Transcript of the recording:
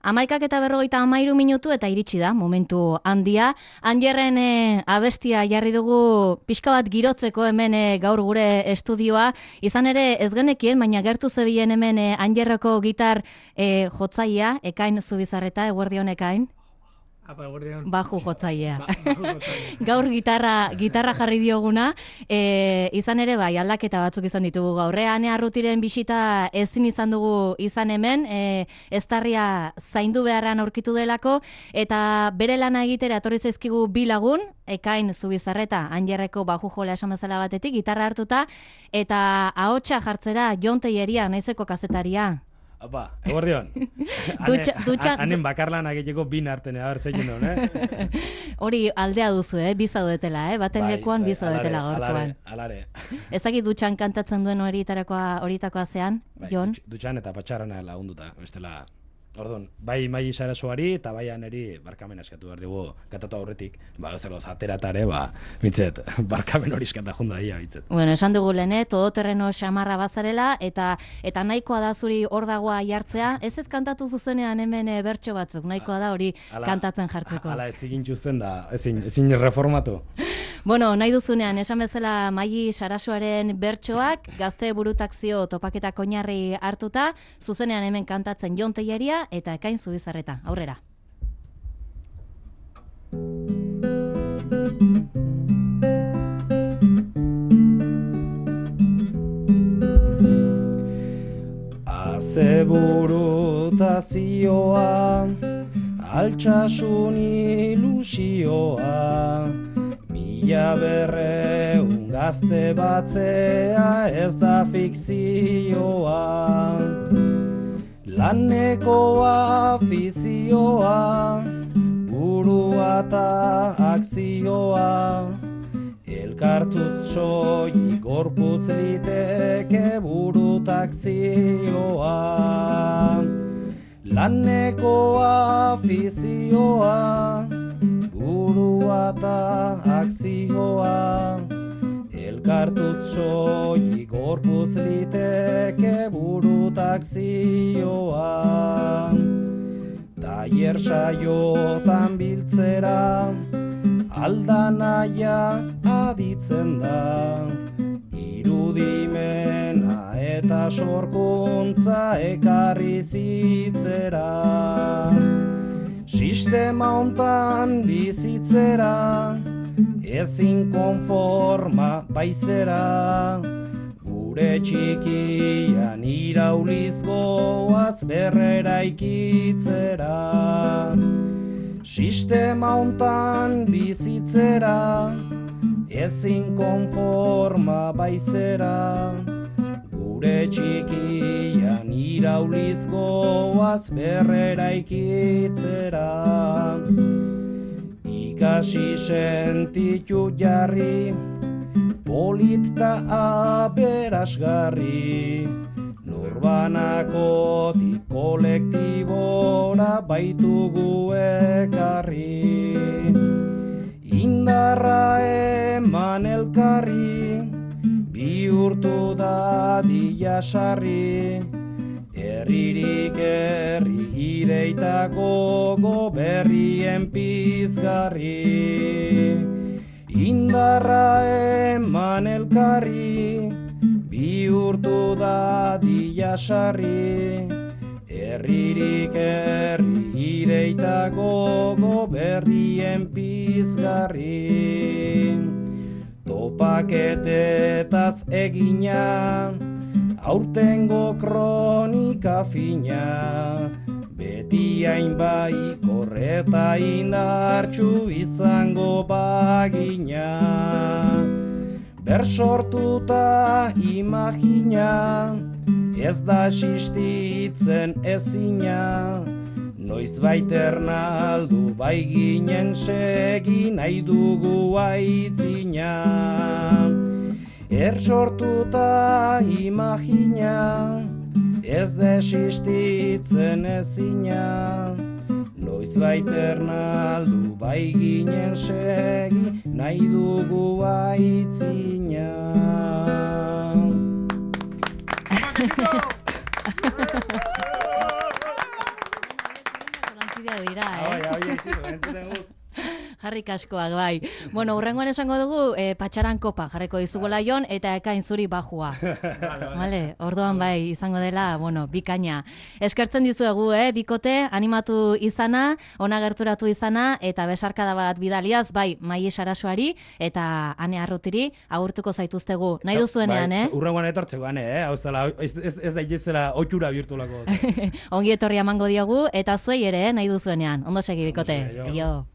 11:43 minutu eta iritsi da momentu handia. Anjerren abestia jarri dugu pixka bat girotzeko hemen gaur gure estudioa. Izan ere ez genekien, baina gertu zebilen hemen Anjerreko gitar jotzailea, Ekain Zubizarreta, eguerdion Ekain. Baju jotzailea. Gaur gitarra jarri dioguna. Izan ere bai, aldaketa batzuk izan ditugu gaurrean. Arrutiren bisita ezin izan dugu izan hemen, eztarria zaindu beharran aurkitu delako, eta bere lana egitera etorri zaizkigu bi lagun, Ekain Zubizarreta, Anjerreko baju jolea esan bezala batetik, gitarra hartuta, eta ahotsa jartzera Jon Telleria, naizeko kazetaria. Apa, eguerdion. Hanen bakarlan egiteko bin artene, abertzekin duen, Hori aldea duzu, bi zaudetela, baten lekuan bi zaudetela gaurkoan. Alare. Ezakit dutxan kantatzen duen horitakoa zean, Jon? Dutxan eta patxarana lagunduta, bestela. Orduan, bai Mai Sarasoari eta bai Aneri barkamen eskatu behar dugu kantatu aurretik. Zeroz, ateratare, mitzet, barkamen hori eskata junda dia, mitzet. Bueno, esan dugu lehen, todoterreno xamarra bazarela, eta nahikoa da zuri hor dagoa jartzea. Ez kantatu zuzenean hemen bertso batzuk, nahikoa da hori kantatzen jartzeko. Hala ez egintxuzten da, ezin reformatu. Bueno, nahi duzunean, esan bezala Mai Sarasoaren bertsoak, gazte burutakzio topaketak oinarri hartuta, zuzenean hemen kantatzen Jon Telleria eta Ekain Zubizarreta. Aurrera. Azeburutazioa, altsasun ilusioa, mila berreun gazte batzea ez da fikzioa. Laneko afizioa, burua eta akzioa, elkartuz soilik gorputz liteke burutakzioa. Laneko afizioa, burua eta akzioa, elkartuz soilik gorputz liteke burutakzioa. Taier saiotan biltzera, aldanaia aditzen da, irudimena eta sorkuntza ekarri zitzera. Sistema hontan bizitzera, ezin konforma baizera, gure txikian irauliz goaz berrera ikitzera. Sistema hontan bizitzera, ezin konforma baizera, gure txikian irauliz goaz berrera ikitzera. Ikasi sentitu jarri, polit ta aberasgarri, norbanakotik kolektibora baitugu ekarri. Indarra eman elkarri, bihurtu da diasarri, herririk herri ireitako goberrien pizgarri. Indarra eman elkarri, bihurtu da diasarri, herririk herri ireitako goberrien pizgarri. Topaketetaz egina, aurtengo kronika fina, beti hainbai korreta indartxu izango bagina. Bersortuta imagina, ez da existitzen ezina, noiz baiternaldu bai ginen segi nahi dugu aitzina. Ersortuta imagina, ez da existitzen ezina, noiz baiternaldu bai ginen segi nahi dugu aitzina. adiskideak dira, Jarrik askoak, bai. Bueno, urrengoan esango dugu, patxaran kopa jarriko dizugola jon, eta ekain zuri bajua. Vale, orduan bai, izango dela, bueno, bikaina. Eskertzen dizuegu, bikote, animatu izana, ona gerturatu izana, eta besarkada bat bidaliaz, bai, Maia Sarasuari, eta Ane Arrutiri, agurtuko zaituztegu. Nahi duzuenean, Urrengoan etortzeko, Ane, ez da itzela otxura bihurtulako. Ongi etorri emango diogu, eta zuei ere, nahi duzuenean. Ondo segi, bikote. Jo.